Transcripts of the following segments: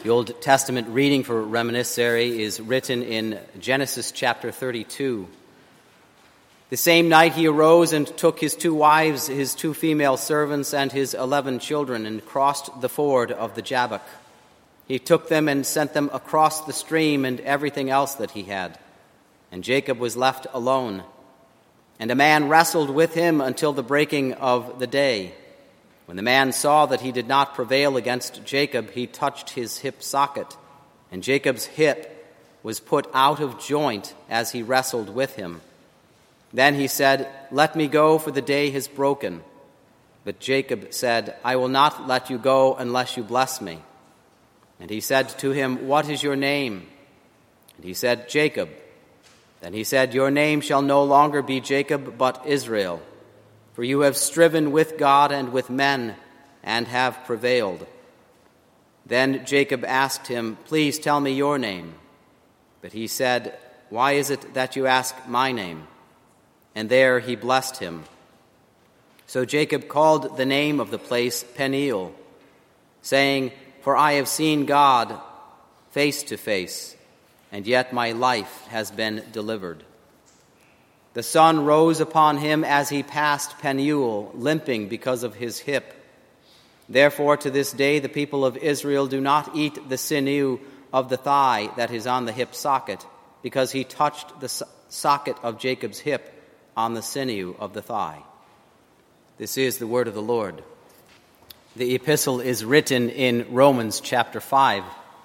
The Old Testament reading for reminiscere is written in Genesis chapter 32. The same night he arose and took his 2 wives, his 2 female servants, and his 11 children, and crossed the ford of the Jabbok. He took them and sent them across the stream and everything else that he had. And Jacob was left alone. And a man wrestled with him until the breaking of the day. When the man saw that he did not prevail against Jacob, he touched his hip socket, and Jacob's hip was put out of joint as he wrestled with him. Then he said, "Let me go, for the day has broken." But Jacob said, "I will not let you go unless you bless me." And he said to him, "What is your name?" And he said, "Jacob." Then he said, "Your name shall no longer be Jacob, but Israel. For you have striven with God and with men, and have prevailed." Then Jacob asked him, "Please tell me your name." But he said, "Why is it that you ask my name?" And there he blessed him. So Jacob called the name of the place Peniel, saying, "For I have seen God face to face, and yet my life has been delivered." The sun rose upon him as he passed Peniel, limping because of his hip. Therefore, to this day, the people of Israel do not eat the sinew of the thigh that is on the hip socket, because he touched the socket of Jacob's hip on the sinew of the thigh. This is the word of the Lord. The epistle is written in Romans chapter 5.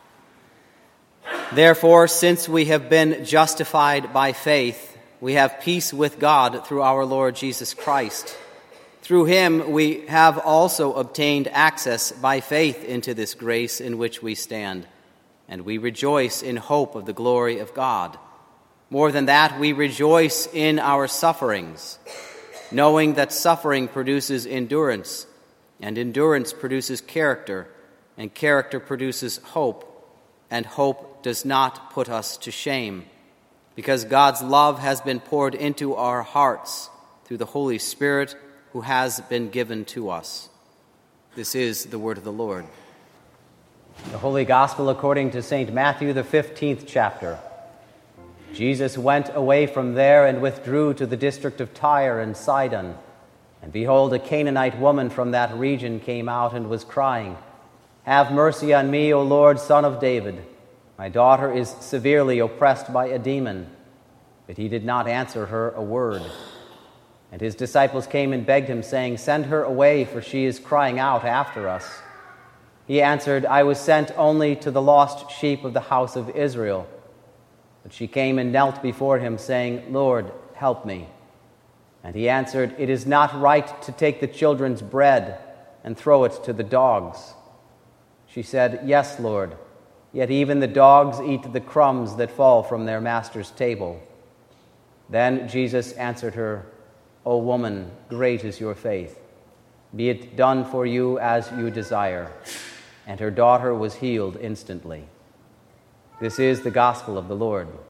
Therefore, since we have been justified by faith, we have peace with God through our Lord Jesus Christ. Through him we have also obtained access by faith into this grace in which we stand, and we rejoice in hope of the glory of God. More than that, we rejoice in our sufferings, knowing that suffering produces endurance, and endurance produces character, and character produces hope, and hope does not put us to shame, because God's love has been poured into our hearts through the Holy Spirit who has been given to us. This is the word of the Lord. The Holy Gospel according to St. Matthew, the 15th chapter. Jesus went away from there and withdrew to the district of Tyre and Sidon. And behold, a Canaanite woman from that region came out and was crying, "Have mercy on me, O Lord, Son of David. My daughter is severely oppressed by a demon." But he did not answer her a word. And his disciples came and begged him, saying, "Send her away, for she is crying out after us." He answered, "I was sent only to the lost sheep of the house of Israel." But she came and knelt before him, saying, "Lord, help me." And he answered, "It is not right to take the children's bread and throw it to the dogs." She said, "Yes, Lord. Yet even the dogs eat the crumbs that fall from their master's table." Then Jesus answered her, "O woman, great is your faith. Be it done for you as you desire." And her daughter was healed instantly. This is the gospel of the Lord.